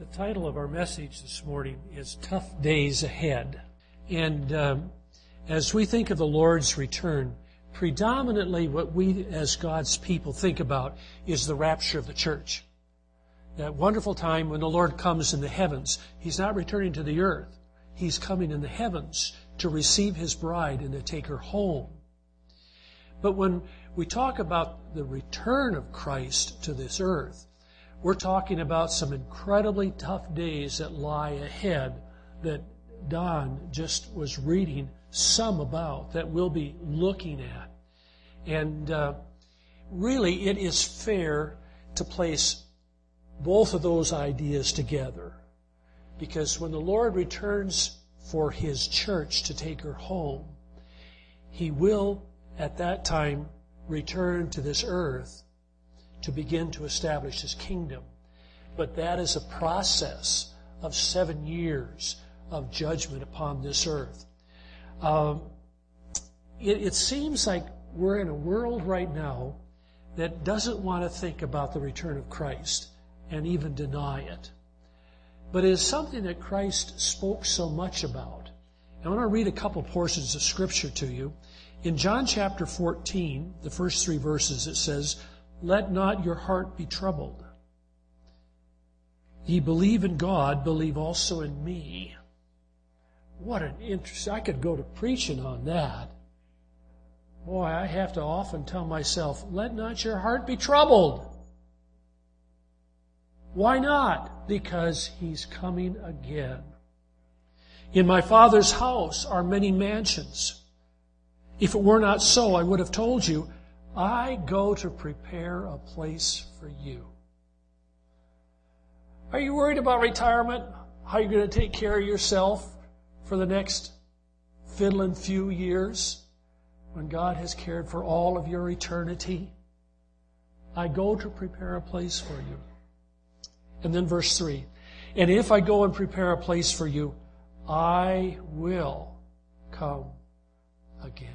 title of our message this morning is Tough Days Ahead. And as we think of the Lord's return, predominantly what we as God's people think about is the rapture of the church. That wonderful time when the Lord comes in the heavens. He's not returning to the earth. He's coming in the heavens to receive His bride and to take her home. But when we talk about the return of Christ to this earth, we're talking about some incredibly tough days that lie ahead that Don just was reading some about, that we'll be looking at. And really, it is fair to place both of those ideas together. Because when the Lord returns for His church to take her home, He will, at that time, return to this earth to begin to establish His kingdom. But that is a process of 7 years of judgment upon this earth. It seems like we're in a world right now that doesn't want to think about the return of Christ and even deny it. But it is something that Christ spoke so much about. I want to read a couple portions of Scripture to you. In John chapter 14, the first 3 verses, it says, "Let not your heart be troubled. Ye believe in God, believe also in me." What an interest. I could go to preaching on that. Boy, I have to often tell myself, let not your heart be troubled. Why not? Because He's coming again. In my Father's house are many mansions. If it were not so, I would have told you, I go to prepare a place for you. Are you worried about retirement? How are you going to take care of yourself for the next fiddling few years when God has cared for all of your eternity? I go to prepare a place for you. And then verse 3, "And if I go and prepare a place for you, I will come again."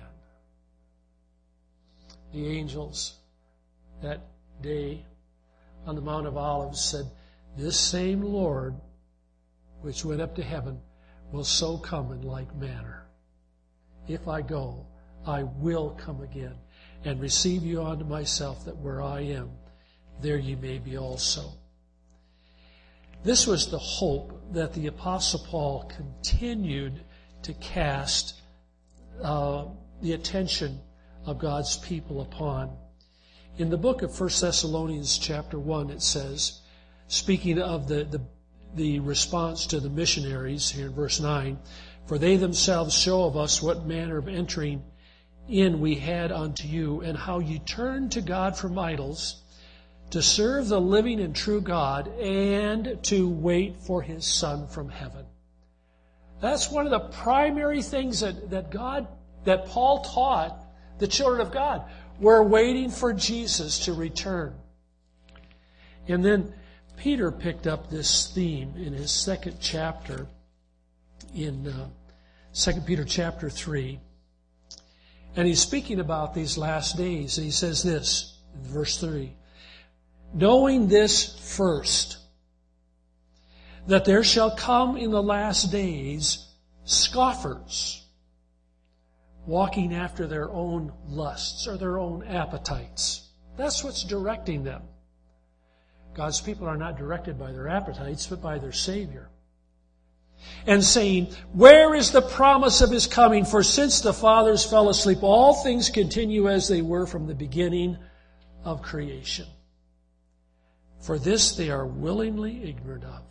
The angels that day on the Mount of Olives said, "This same Lord which went up to heaven will so come in like manner. If I go, I will come again and receive you unto myself, that where I am, there ye may be also." This was the hope that the Apostle Paul continued to cast the attention of God's people upon. In the book of 1 Thessalonians chapter 1, it says, speaking of the response to the missionaries here in verse 9, "For they themselves show of us what manner of entering in we had unto you, and how ye turned to God from idols, to serve the living and true God, and to wait for His Son from heaven." That's one of the primary things that Paul taught the children of God. We're waiting for Jesus to return. And then Peter picked up this theme in his second chapter, in 2 Peter chapter 3. And he's speaking about these last days. And he says this, in verse 3, "Knowing this first, that there shall come in the last days scoffers, walking after their own lusts," or their own appetites. That's what's directing them. God's people are not directed by their appetites, but by their Savior. "And saying, Where is the promise of His coming? For since the fathers fell asleep, all things continue as they were from the beginning of creation. For this they are willingly ignorant of,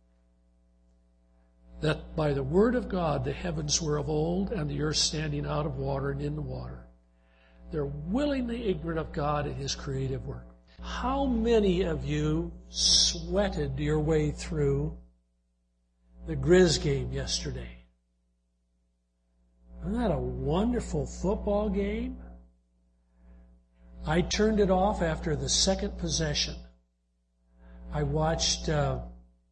that by the word of God the heavens were of old, and the earth standing out of water and in the water. They're willingly ignorant of God and His creative work." How many of you sweated your way through the Grizz game yesterday? Isn't that a wonderful football game? I turned it off after the second possession. I watched that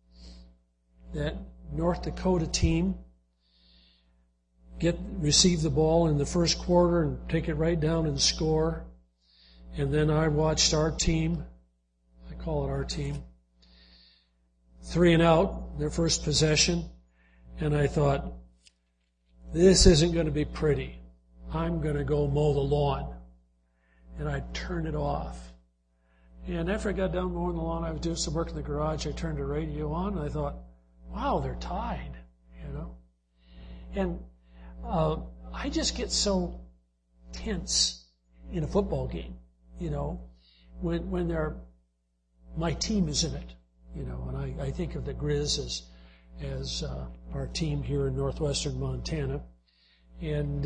North Dakota team receive the ball in the first quarter and take it right down and score. And then I watched our team, I call it our team, 3 and out, their first possession, and I thought, this isn't going to be pretty. I'm going to go mow the lawn. And I turned it off. And after I got done mowing the lawn, I was doing some work in the garage. I turned the radio on, and I thought, wow, they're tied, you know. And I just get so tense in a football game, you know, when my team is in it, you know. And I think of the Grizz as our team here in northwestern Montana. And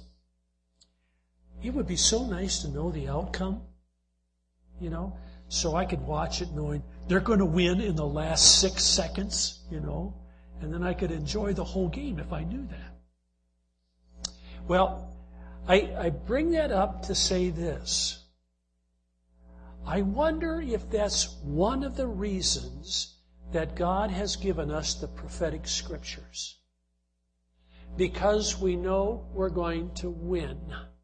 it would be so nice to know the outcome, you know, so I could watch it knowing they're going to win in the last 6 seconds, you know, and then I could enjoy the whole game if I knew that. Well, I bring that up to say this. I wonder if that's one of the reasons that God has given us the prophetic scriptures. Because we know we're going to win.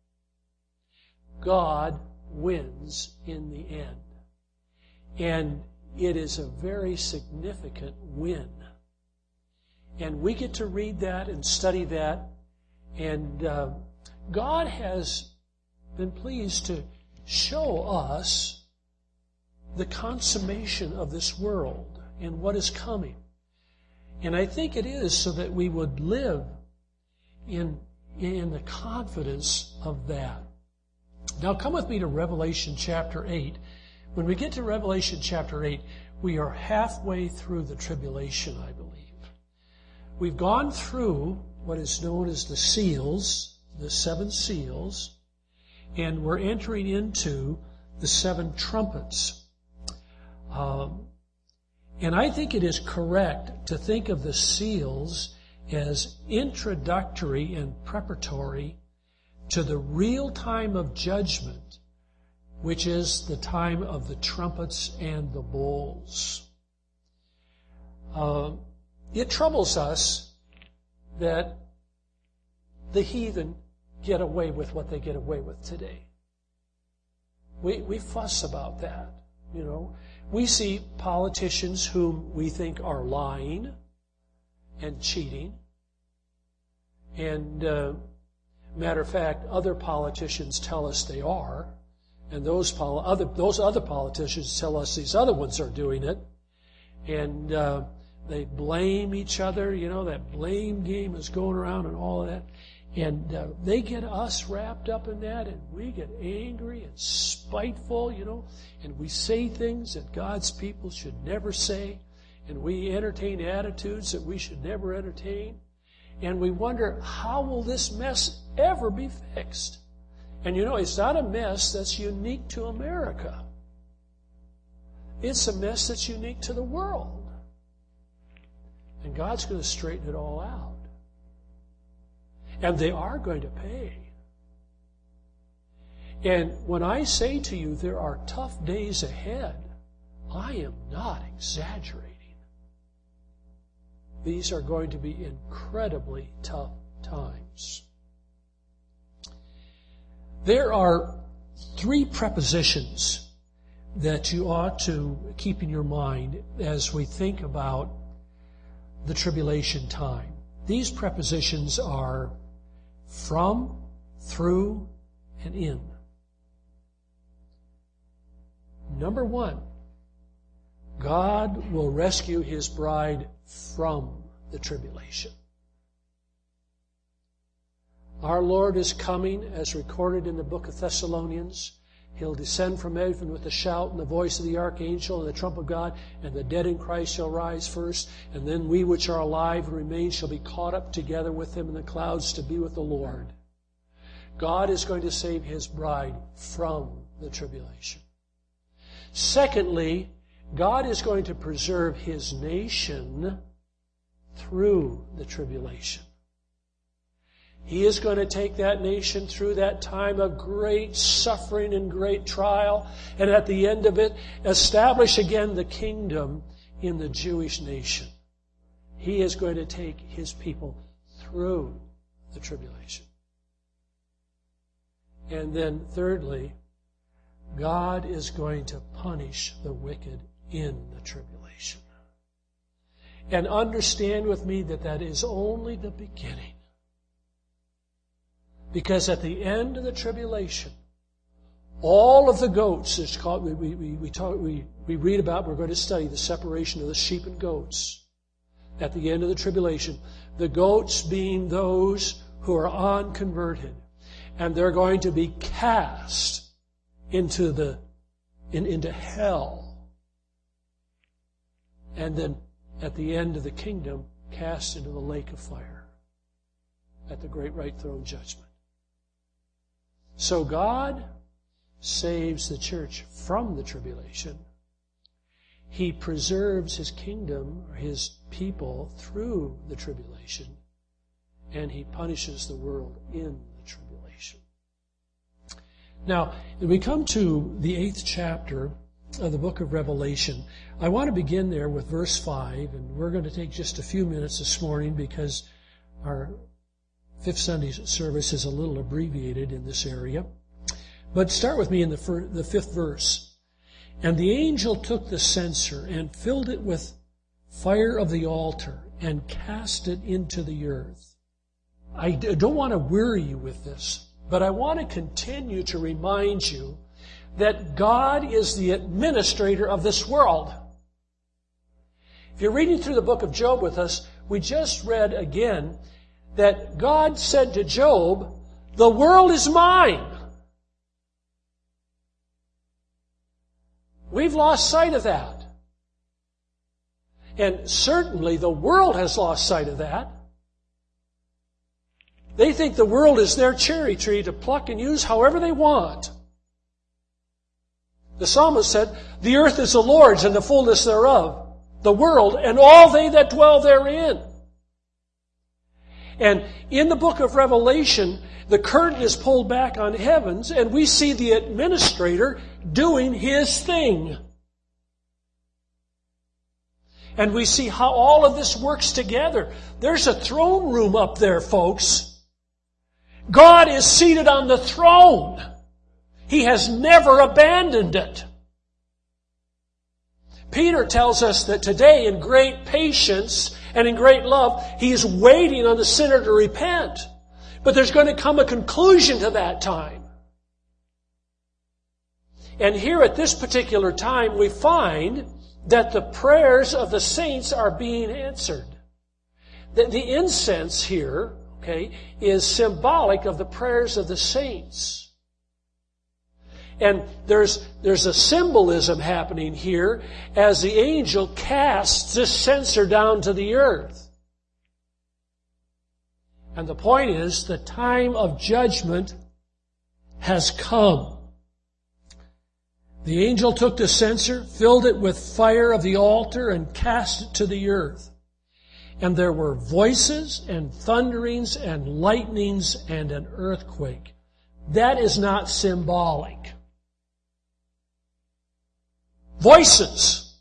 God wins in the end. And it is a very significant win. And we get to read that and study that. And God has been pleased to show us the consummation of this world and what is coming. And I think it is so that we would live in the confidence of that. Now come with me to Revelation chapter 8. When we get to Revelation chapter 8, we are halfway through the tribulation, I believe. We've gone through what is known as the seals, the 7 seals, and we're entering into the 7 trumpets. And I think it is correct to think of the seals as introductory and preparatory to the real time of judgment, which is the time of the trumpets and the bowls. It troubles us that the heathen get away with what they get away with today. We fuss about that, you know. We see politicians whom we think are lying and cheating. And matter of fact, other politicians tell us they are. And those other politicians tell us these other ones are doing it. And they blame each other. You know, that blame game is going around and all of that. And they get us wrapped up in that, and we get angry and spiteful, you know, and we say things that God's people should never say, and we entertain attitudes that we should never entertain, and we wonder, how will this mess ever be fixed? And you know, it's not a mess that's unique to America. It's a mess that's unique to the world. And God's going to straighten it all out. And they are going to pay. And when I say to you there are tough days ahead, I am not exaggerating. These are going to be incredibly tough times. There are 3 prepositions that you ought to keep in your mind as we think about the tribulation time. These prepositions are from, through, and in. Number 1, God will rescue His bride from the tribulation. Our Lord is coming, as recorded in the book of Thessalonians. He'll descend from heaven with a shout and the voice of the archangel and the trump of God, and the dead in Christ shall rise first, and then we which are alive and remain shall be caught up together with Him in the clouds to be with the Lord. God is going to save His bride from the tribulation. Secondly, God is going to preserve His nation through the tribulation. He is going to take that nation through that time of great suffering and great trial, and at the end of it, establish again the kingdom in the Jewish nation. He is going to take His people through the tribulation. And then thirdly, God is going to punish the wicked in the tribulation. And understand with me that that is only the beginning. Because at the end of the tribulation, all of the goats, it's called, we read about, we're going to study the separation of the sheep and goats. At the end of the tribulation, the goats being those who are unconverted. And they're going to be cast into hell. And then at the end of the kingdom, cast into the lake of fire at the great white throne judgment. So God saves the church from the tribulation. He preserves His kingdom, or His people, through the tribulation. And He punishes the world in the tribulation. Now, when we come to the 8th chapter of the book of Revelation, I want to begin there with verse 5, and we're going to take just a few minutes this morning because our 5th Sunday service is a little abbreviated in this area. But start with me in the 5th verse. And the angel took the censer and filled it with fire of the altar and cast it into the earth. I don't want to weary you with this, but I want to continue to remind you that God is the administrator of this world. If you're reading through the book of Job with us, we just read again that God said to Job, "The world is mine." We've lost sight of that. And certainly the world has lost sight of that. They think the world is their cherry tree to pluck and use however they want. The psalmist said, "The earth is the Lord's and the fullness thereof, the world and all they that dwell therein." And in the book of Revelation, the curtain is pulled back on heavens, and we see the administrator doing His thing. And we see how all of this works together. There's a throne room up there, folks. God is seated on the throne. He has never abandoned it. Peter tells us that today, in great patience and in great love, He is waiting on the sinner to repent. But there's going to come a conclusion to that time. And here at this particular time, we find that the prayers of the saints are being answered. The incense here, is symbolic of the prayers of the saints. And there's a symbolism happening here as the angel casts this censer down to the earth. And the point is, the time of judgment has come. The angel took the censer, filled it with fire of the altar, and cast it to the earth. And there were voices and thunderings and lightnings and an earthquake. That is not symbolic. Voices.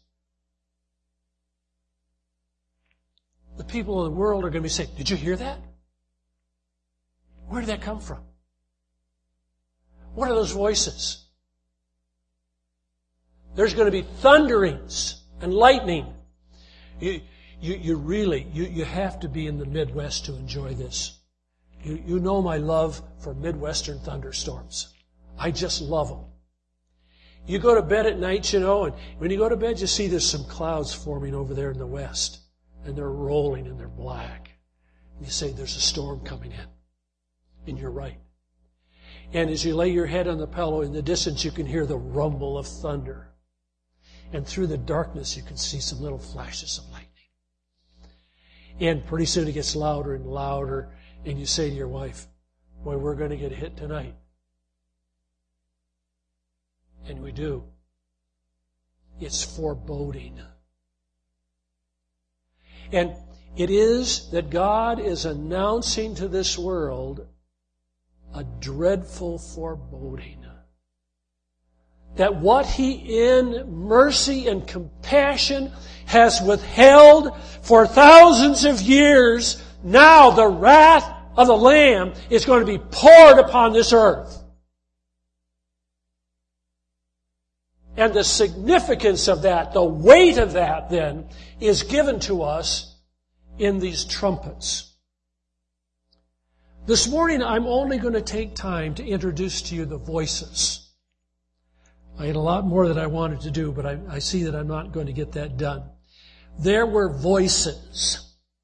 The people of the world are going to be saying, "Did you hear that? Where did that come from? What are those voices?" There's going to be thunderings and lightning. You have to be in the Midwest to enjoy this. You know my love for Midwestern thunderstorms. I just love them. You go to bed at night, and when you go to bed, you see there's some clouds forming over there in the west. And they're rolling and they're black. And you say, "There's a storm coming in." And you're right. And as you lay your head on the pillow, in the distance you can hear the rumble of thunder. And through the darkness you can see some little flashes of lightning. And pretty soon it gets louder and louder, and you say to your wife, "Boy, we're going to get hit tonight." And we do. It's foreboding. And it is that God is announcing to this world a dreadful foreboding. That what He in mercy and compassion has withheld for thousands of years, now the wrath of the Lamb is going to be poured upon this earth. And the significance of that, the weight of that then, is given to us in these trumpets. This morning I'm only going to take time to introduce to you the voices. I had a lot more that I wanted to do, but I see that I'm not going to get that done. There were voices.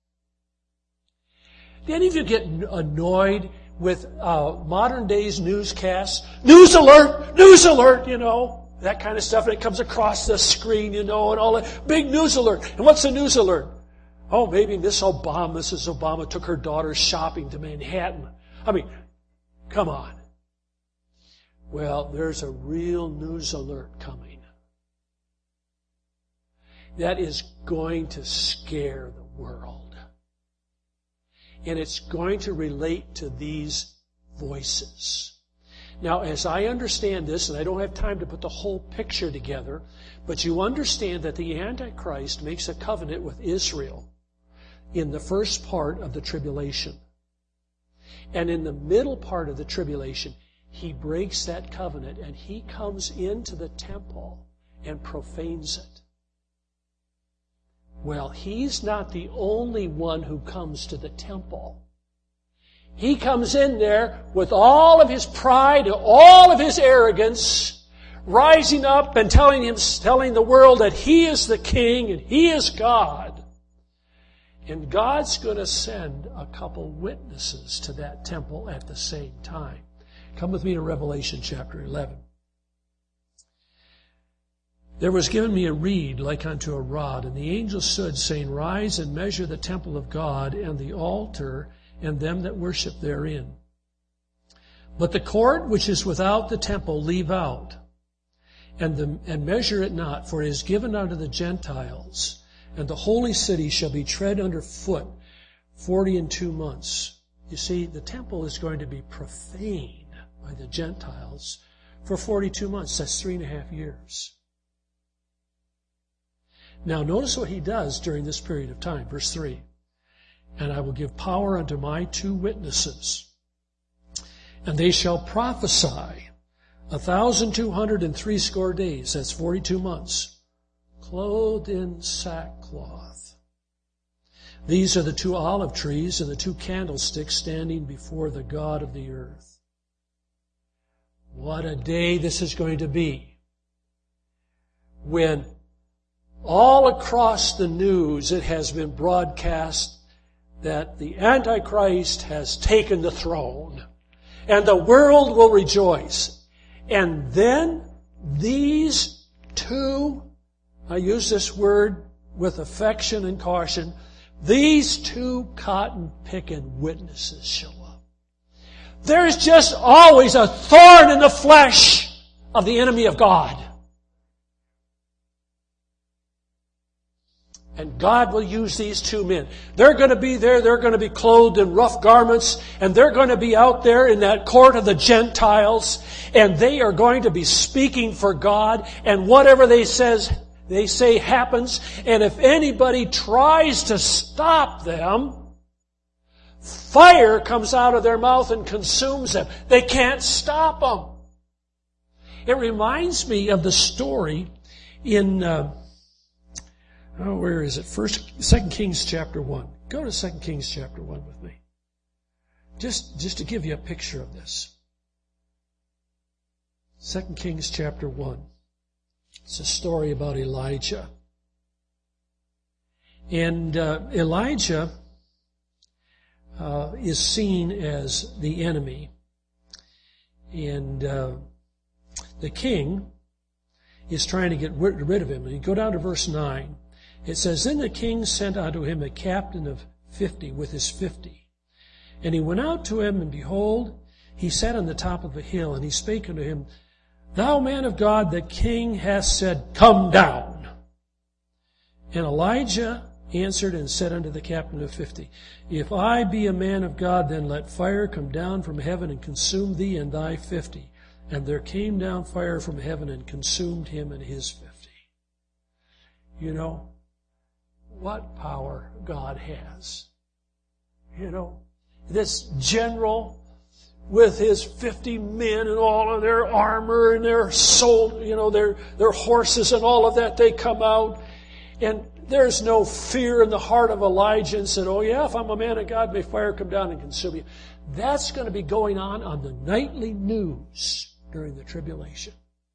Do any of you get annoyed with modern day's newscasts? News alert, you know, that kind of stuff. And it comes across the screen, you know, and all that. Big news alert. And what's the news alert? Oh, maybe Mrs. Obama took her daughter shopping to Manhattan. I mean, come on. Well, there's a real news alert coming. That is going to scare the world. And it's going to relate to these voices. Now, as I understand this, and I don't have time to put the whole picture together, but you understand that the Antichrist makes a covenant with Israel in the first part of the tribulation. And in the middle part of the tribulation, he breaks that covenant and he comes into the temple and profanes it. Well, he's not the only one who comes to the temple. He comes in there with all of his pride, all of his arrogance, rising up and telling the world that he is the king and he is God. And God's going to send a couple witnesses to that temple at the same time. Come with me to Revelation chapter 11. There was given me a reed like unto a rod, and the angel stood, saying, Rise and measure the temple of God, and the altar, and them that worship therein. But the court which is without the temple leave out, and measure it not, for it is given unto the Gentiles, and the holy city shall be tread under foot 42 months. You see, the temple is going to be profaned by the Gentiles for 42 months. That's 3.5 years. Now notice what he does during this period of time. Verse 3. And I will give power unto my 2 witnesses, and they shall prophesy 1,260 days. That's 42 months. Clothed in sackcloth. These are the 2 olive trees and the 2 candlesticks standing before the God of the earth. What a day this is going to be, when all across the news it has been broadcast that the Antichrist has taken the throne and the world will rejoice. And then these 2, I use this word with affection and caution, these 2 cotton-picking witnesses show up. There's just always a thorn in the flesh of the enemy of God. And God will use these 2 men. They're going to be there. They're going to be clothed in rough garments. And they're going to be out there in that court of the Gentiles. And they are going to be speaking for God. And whatever they say happens. And if anybody tries to stop them, fire comes out of their mouth and consumes them. They can't stop them. It reminds me of the story in... where is it? 2 Kings chapter 1. Go to 2 Kings chapter 1 with me. Just to give you a picture of this. 2 Kings chapter 1. It's a story about Elijah. And Elijah is seen as the enemy. And the king is trying to get rid of him. And you go down to verse 9. It says, Then the king sent unto him a captain of 50 with his 50. And he went out to him, and behold, he sat on the top of a hill, and he spake unto him, Thou man of God, the king hath said, Come down. And Elijah answered and said unto the captain of 50, If I be a man of God, then let fire come down from heaven and consume thee and thy 50. And there came down fire from heaven and consumed him and his 50. You know, what power God has. You know, this general with his 50 men and all of their armor and their their horses and all of that. They come out, and there's no fear in the heart of Elijah and said, oh yeah, if I'm a man of God, may fire come down and consume you. That's going to be going on the nightly news during the tribulation.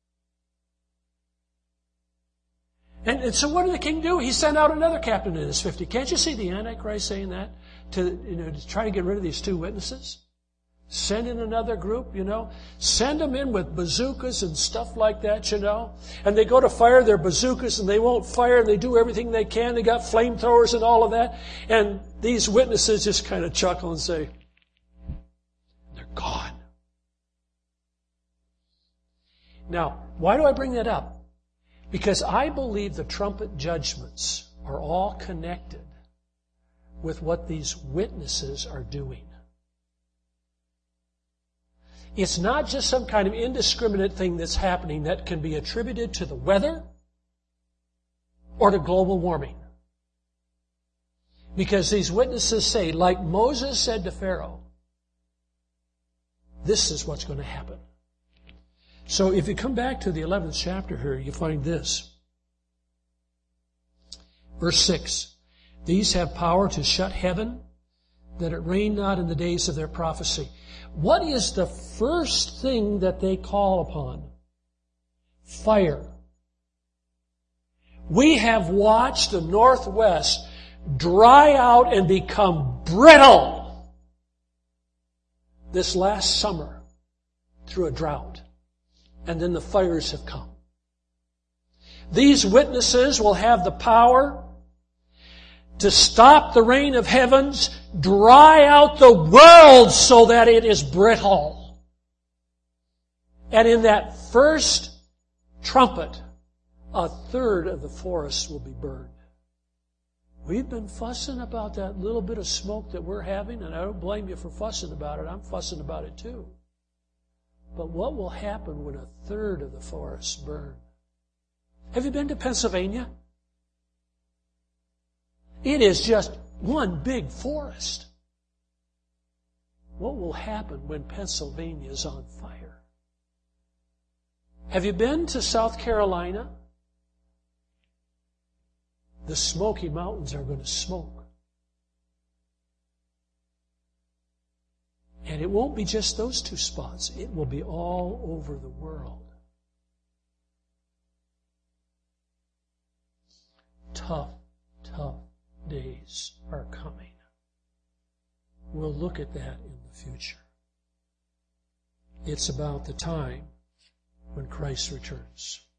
And so what did the king do? He sent out another captain in his 50. Can't you see the Antichrist saying that? To try to get rid of these two witnesses? Send in another group, Send them in with bazookas and stuff like that, And they go to fire their bazookas and they won't fire and they do everything they can. They got flamethrowers and all of that. And these witnesses just kind of chuckle and say, they're gone. Now, why do I bring that up? Because I believe the trumpet judgments are all connected with what these witnesses are doing. It's not just some kind of indiscriminate thing that's happening that can be attributed to the weather or to global warming. Because these witnesses say, like Moses said to Pharaoh, this is what's going to happen. So if you come back to the 11th chapter here, you find this. Verse 6, these have power to shut heaven, that it rain not in the days of their prophecy. What is the first thing that they call upon? Fire. We have watched the Northwest dry out and become brittle this last summer through a drought. And then the fires have come. These witnesses will have the power to stop the rain of heavens, dry out the world so that it is brittle. And in that first trumpet, a third of the forest will be burned. We've been fussing about that little bit of smoke that we're having, and I don't blame you for fussing about it. I'm fussing about it too. But what will happen when a third of the forests burn? Have you been to Pennsylvania? It is just one big forest. What will happen when Pennsylvania is on fire? Have you been to South Carolina? The Smoky Mountains are going to smoke. And it won't be just those two spots. It will be all over the world. Tough days are coming. We'll look at that in the future. It's about the time when Christ returns.